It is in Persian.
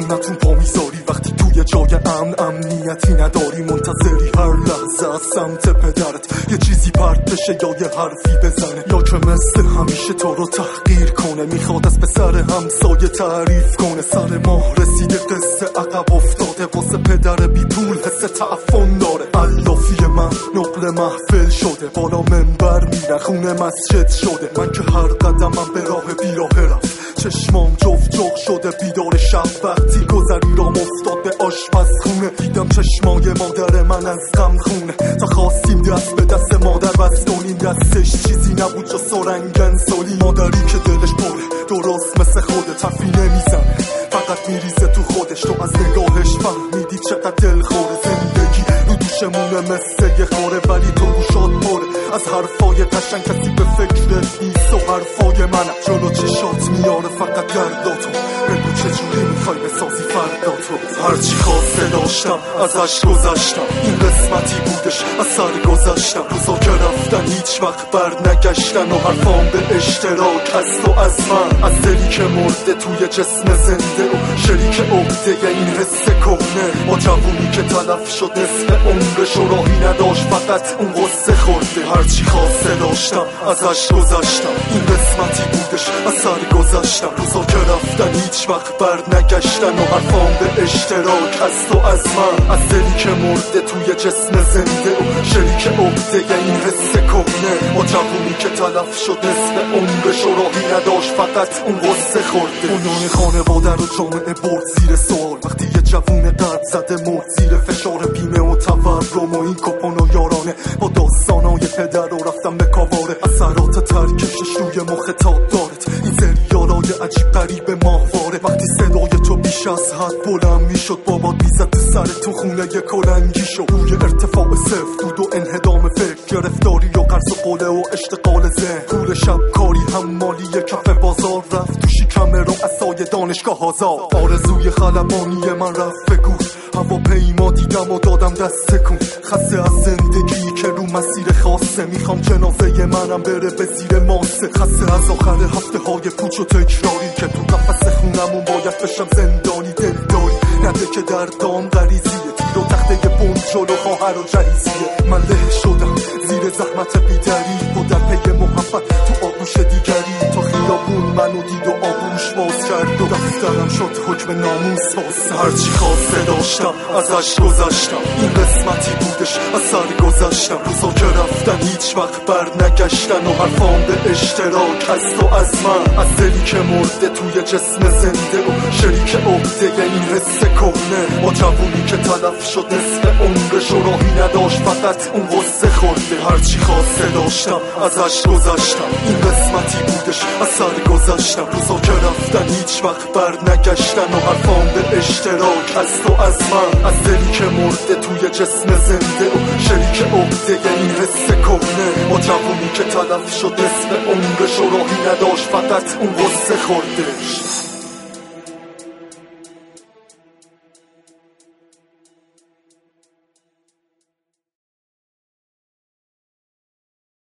خونتون پا میذاری وقتی توی جای امنیتی نداری، منتظری هر لحظه از سمت پدرت یه چیزی پرت بشه یا یه حرفی بزنه، یا که مثل همیشه تو رو تحقیر کنه. میخواد از پسر همسایه تعریف کنه، سر ماه رسیده قصه عقب افتاده، واسه پدر بی پول حس تعفن داره. علافی من نقل محفل شده، بالا منبر میرن خونه مسجد شده. من که هر قدمم به راه بیراه رفت، چشمام جفت شده بیدار شب. وقتی گذری رام افتاد به آشپزخونه، دیدم چشمای مادر من از غم خونه. تا خواستیم دست به دست مادر بس کنیم، دستش چیزی نبود جز سرنگن سالی. مادری که دلش پره درست مثل خودت، حرفی نمیزنه فقط میریزه تو خودش. تو از نگاهش فهمیدی چقدر دل خوره. زندگی رو دوشمونه مثل یه خوره، ولی تو گوشات پره از حرفای قشنگ. کسی به فکرت نیست و حرفای منم جلو چشات میاره فقط گرداتو. بگو چجوری میخوای بسازی فرداتو. هرچی خواسته داشتم ازش گذشتم، این قسمتی بودش از سر گذشتم. روزا که رفتن هیچ وقت بر نگشتن و حرفام به اشتراک از تو از من. از دلی که مرده توی جسم زنده و شریک عقده این حس کهنه. با جوونی که تلف شد نصف عمرش و راهی نداشت فقط اون قصه خورده. هرچی خواسته داشتم ازش گذشتم، این قسمتی بودش از سر گذشتم. روزا که رفتن هیچ وقت بر نگشتن و حرفام به اشتراک از تو از من. از دلی که مرده توی جسم زنده و شریک عقده این حس کهنه. با جوونی که تلف شد نصف عمرش و راهی نداشت فقط اون قصه خورده. بنیان خانواده رو جامعه برد زیر سوال، وقتی یه جوون قد زده مرد زیر فشار بیمه و تورم و این کپون و یارانه. با داستانای پدر رو رفتم به کاواره، اثرات ترکشش روی مخ تا دارت. این سریالای عجیب غریب ماهواره، وقتی صدای تو بیش از حد بلند میشد بابات میزد تو سر تو خونه یه کلنگی شد. روی ارتفاع صفر دود و انهدام فکر، گرفتاری و قرض و قوله و اشتغال ذهن. پول شب کاری حمالی کف بازار رفت تو شکم رو عصای دانشگاه آزاد. آرزوی خلبانی من رفت بگو، هواپیما دیدم و دادم دست تکون. خسته از زندگی که رو مسیر خاصه، میخوام جنازه منم بره به زیر ماسه. خسته از آخر هفته های پوچ و تکراری که تو قفس خونمون باید بشم زندانی. دلداری نده که در دام غریزیه، تیر و تخته بند جلو خواهر و جهیزیه. من له شدم زیر زحمت بیدری و در پی محبت تو آغوش دیگری. تا خیابون منو دید و آغوش باز کرد و دفترم شد حکم ناموس باز. هرچی خواسته داشتم ازش گذشتم، این قسمتی بودش از سر گذشتم. روزا که رفتن هیچ وقت بر نگشتن و حرفام به اشتراک از تو از من. از دلی که مرده توی جسم زنده و شریک عقده این حس کهنه. با جوونی که تلف شد نصف عمرش و راهی نداشت فقط اون قصه خورده. هرچی خواسته داشتم ازش گذشتم، این قسمتی بودش از سر گذشتم. روزا که رفتن هیچ وقت بر نگشتن و حرفام به اشتراک از تو از من. از دلی که مرده توی جسم زنده و شریک عقده این حس کهنه. با جوونی که تلف شد نصف عمرش و راهی نداشت فقط اون قصه خوردش.